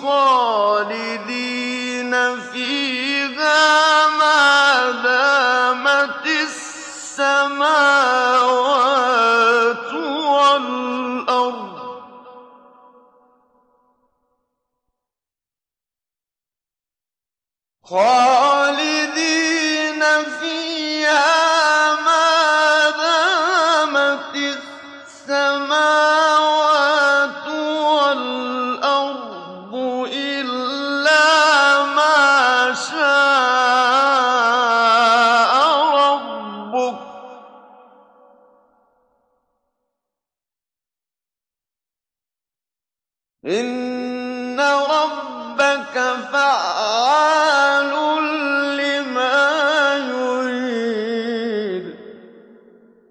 خَالِدِينَ فِيهَا مَا دَامَتِ السَّمَاوَاتُ وَالْأَرْضُ ۚ خَالِدِينَ فِيهَا مَا دَامَتِ السَّمَاوَاتُ وَالْأَرْضُ إِلَّا مَا شَاءَ رَبُّكَ ۚ إِنَّ رَبَّكَ فَعَّالٌ